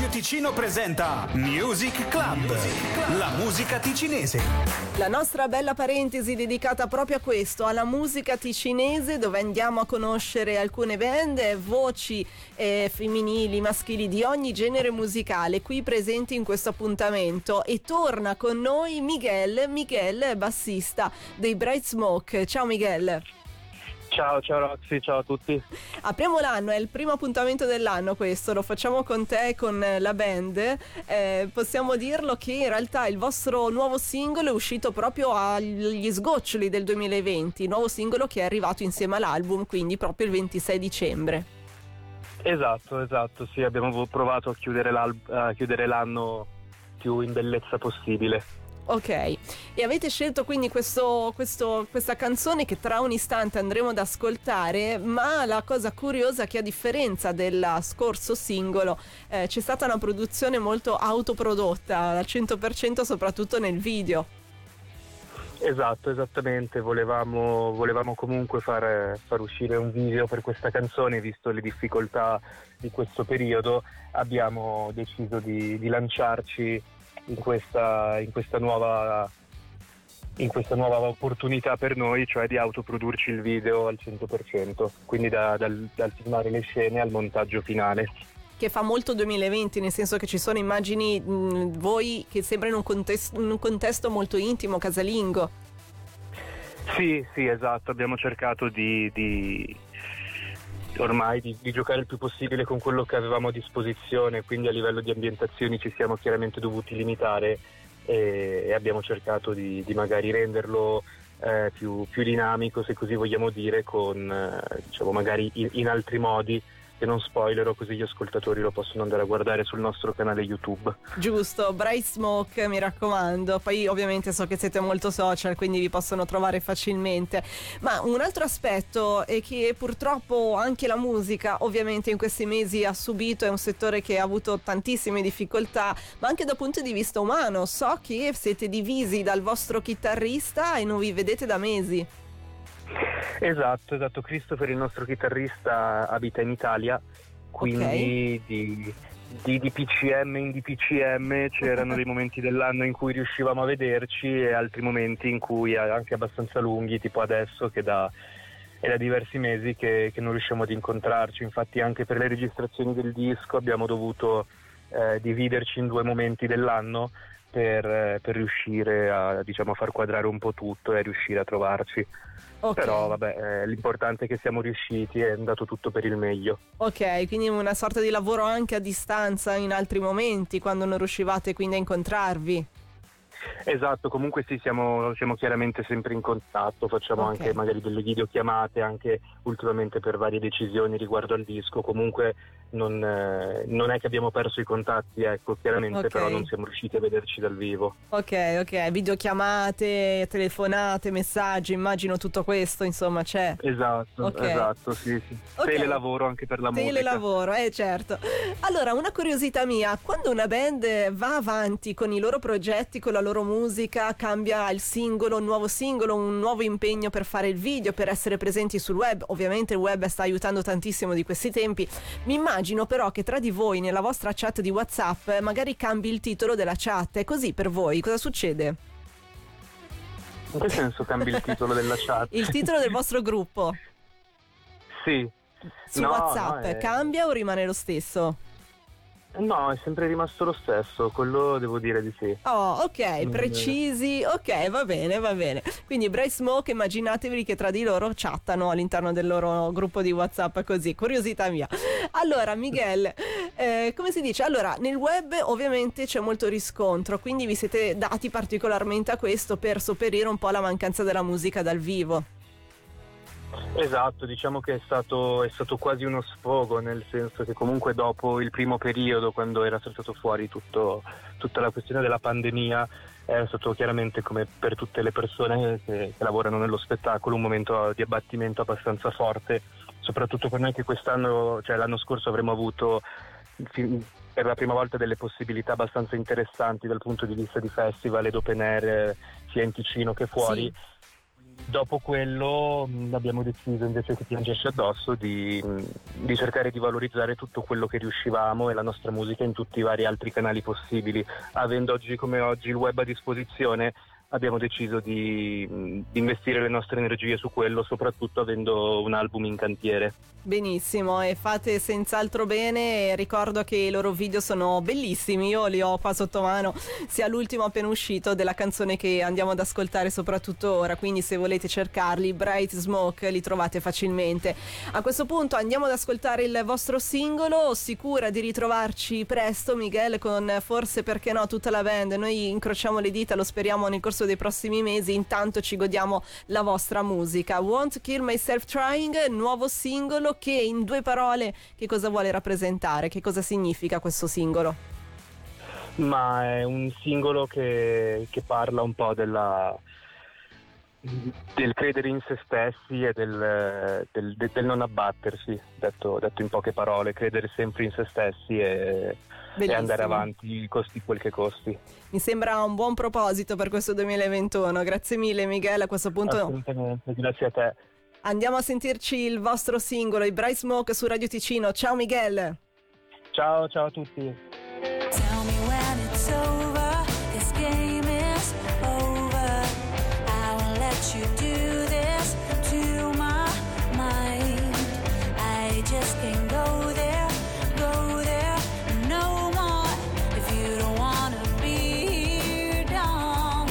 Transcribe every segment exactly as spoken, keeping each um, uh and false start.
Radio Ticino presenta Music Club, la musica ticinese. La nostra bella parentesi dedicata proprio a questo, alla musica ticinese, dove andiamo a conoscere alcune band, voci eh, femminili, maschili di ogni genere musicale qui presenti in questo appuntamento. E torna con noi Miguel, Miguel bassista dei Bright Smoke. Ciao Miguel. Ciao, ciao Roxy, ciao a tutti. Apriamo l'anno, è il primo appuntamento dell'anno questo, lo facciamo con te e con la band. Eh, possiamo dirlo che in realtà il vostro nuovo singolo è uscito proprio agli sgoccioli del duemilaventi, nuovo singolo che è arrivato insieme all'album, quindi proprio il ventisei dicembre. Esatto, esatto, sì, abbiamo provato a chiudere, a chiudere l'anno più in bellezza possibile. Ok, e avete scelto quindi questo, questo, questa canzone che tra un istante andremo ad ascoltare, ma la cosa curiosa è che a differenza del scorso singolo eh, c'è stata una produzione molto autoprodotta al cento per cento, soprattutto nel video. Esatto, esattamente, volevamo, volevamo comunque far, far uscire un video per questa canzone, visto le difficoltà di questo periodo abbiamo deciso di, di lanciarci in questa, in questa nuova in questa nuova opportunità per noi, cioè di autoprodurci il video al cento per cento, quindi da, dal, dal filmare le scene al montaggio finale. Che fa molto duemilaventi, nel senso che ci sono immagini mh, voi che sembrano in un contesto, in un contesto molto intimo, casalingo. Sì, sì, esatto, abbiamo cercato di, di ormai di, di giocare il più possibile con quello che avevamo a disposizione, quindi a livello di ambientazioni ci siamo chiaramente dovuti limitare e, e abbiamo cercato di, di magari renderlo eh, più, più dinamico, se così vogliamo dire, con eh, diciamo magari in, in altri modi, che non spoilerò, così gli ascoltatori lo possono andare a guardare sul nostro canale YouTube. Giusto, Bright Smoke, mi raccomando. Poi ovviamente so che siete molto social, quindi vi possono trovare facilmente. Ma un altro aspetto è che purtroppo anche la musica ovviamente in questi mesi ha subito, è un settore che ha avuto tantissime difficoltà, ma anche dal punto di vista umano. So che siete divisi dal vostro chitarrista e non vi vedete da mesi. Esatto, esatto, Christopher, il nostro chitarrista, abita in Italia, quindi okay. di, di, di P C M in D P C M c'erano dei momenti dell'anno in cui riuscivamo a vederci e altri momenti in cui anche abbastanza lunghi, tipo adesso che da, è da diversi mesi che, che non riusciamo ad incontrarci. Infatti anche per le registrazioni del disco abbiamo dovuto eh, dividerci in due momenti dell'anno per, per riuscire a, diciamo, a far quadrare un po' tutto e a riuscire a trovarci. Okay. Però vabbè, eh, l'importante è che siamo riusciti e è andato tutto per il meglio. Ok, quindi una sorta di lavoro anche a distanza in altri momenti, quando non riuscivate quindi a incontrarvi. Esatto, comunque sì, siamo, siamo chiaramente sempre in contatto, facciamo okay. anche magari delle videochiamate, anche ultimamente per varie decisioni riguardo al disco. Comunque non, eh, non è che abbiamo perso i contatti, ecco, chiaramente, okay. però non siamo riusciti a vederci dal vivo. Ok, ok, videochiamate, telefonate, messaggi, immagino tutto questo, insomma, c'è. Esatto, okay. esatto, sì, sì. Okay. Telelavoro anche per la musica. Telelavoro, eh certo. Allora, una curiosità mia, quando una band va avanti con i loro progetti, con la loro musica, cambia il singolo, un nuovo singolo, un nuovo impegno per fare il video, per essere presenti sul web, ovviamente il web sta aiutando tantissimo di questi tempi, mi immagino però che tra di voi nella vostra chat di WhatsApp magari cambi il titolo della chat. È così per voi? Cosa succede? In che senso cambi il titolo della chat? Il titolo del vostro gruppo? Sì. Su no, WhatsApp no, è... cambia o rimane lo stesso? No, è sempre rimasto lo stesso, quello devo dire di sì. Oh, ok, precisi, ok, va bene, va bene. Quindi Bright Smoke, immaginatevi che tra di loro chattano all'interno del loro gruppo di WhatsApp, così, curiosità mia. Allora, Miguel, eh, come si dice? Allora, nel web ovviamente c'è molto riscontro, quindi vi siete dati particolarmente a questo per sopperire un po' alla mancanza della musica dal vivo. Esatto, diciamo che è stato, è stato quasi uno sfogo, nel senso che comunque dopo il primo periodo, quando era saltato fuori tutto, tutta la questione della pandemia, è stato chiaramente, come per tutte le persone che, che lavorano nello spettacolo, un momento di abbattimento abbastanza forte, soprattutto per noi che quest'anno, cioè l'anno scorso avremmo avuto per la prima volta delle possibilità abbastanza interessanti dal punto di vista di festival ed open air sia in Ticino che fuori. Sì. dopo quello mh, abbiamo deciso, invece che piangerci addosso, di, mh, di cercare di valorizzare tutto quello che riuscivamo e la nostra musica in tutti i vari altri canali possibili. Avendo oggi come oggi il web a disposizione, abbiamo deciso di, di investire le nostre energie su quello, soprattutto avendo un album in cantiere. Benissimo, e fate senz'altro bene. Ricordo che i loro video sono bellissimi, io li ho qua sotto mano, sia l'ultimo appena uscito della canzone che andiamo ad ascoltare soprattutto ora, quindi se volete cercarli, Bright Smoke, li trovate facilmente. A questo punto andiamo ad ascoltare il vostro singolo, sicura di ritrovarci presto Miguel con forse, perché no, tutta la band. Noi incrociamo le dita, lo speriamo nel corso dei prossimi mesi. Intanto ci godiamo la vostra musica. Won't Kill Myself Trying, nuovo singolo che in due parole che cosa vuole rappresentare, che cosa significa questo singolo? Ma è un singolo che, che parla un po' della del credere in se stessi e del, del, del, del non abbattersi, detto, detto in poche parole, credere sempre in se stessi e, e andare avanti costi quel che costi. Mi sembra un buon proposito per questo duemilaventuno. Grazie mille Miguel, a questo punto assolutamente, grazie a te. Andiamo a sentirci il vostro singolo, i Bright Smoke, su Radio Ticino. Ciao Miguel. Ciao, ciao a tutti. Tell me when it's over, this game is over. I won't let you do this to my mind. I just can't go there, go there no more. If you don't wanna be here, don't.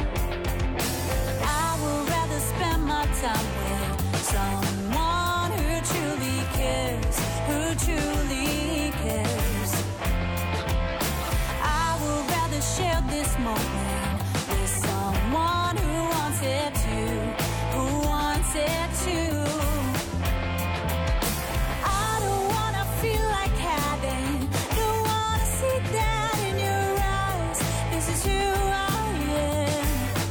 I would rather spend my time with someone who truly cares, who truly cares. I would rather share this moment with someone who wants it to, who wants it to. I don't wanna feel like having, don't wanna see that in your eyes. This is who I am.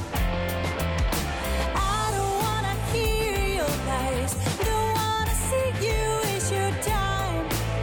I don't wanna hear your lies, don't wanna see you waste your time.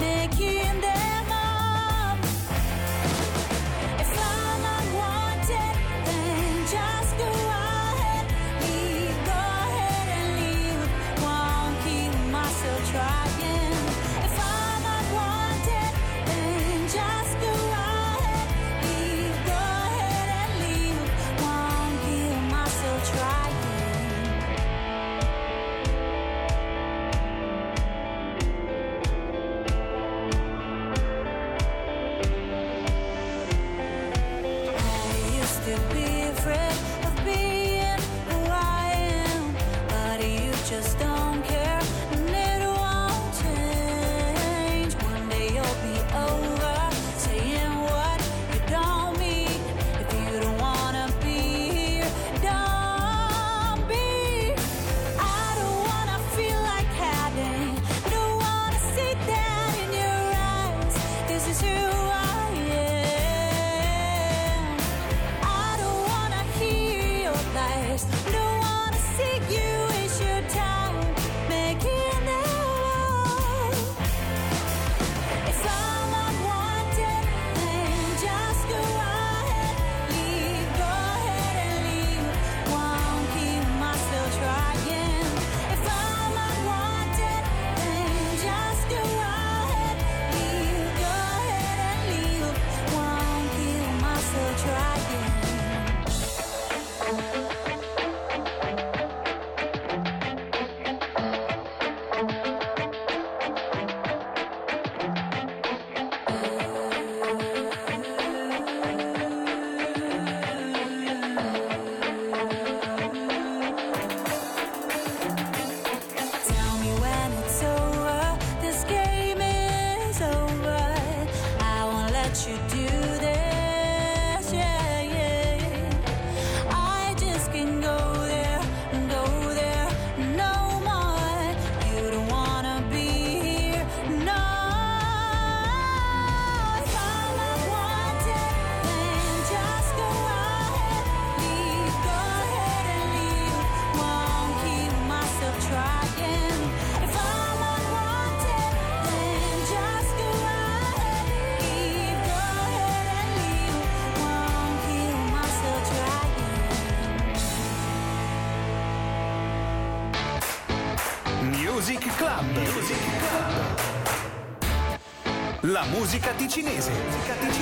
Music Club. La musica ticinese.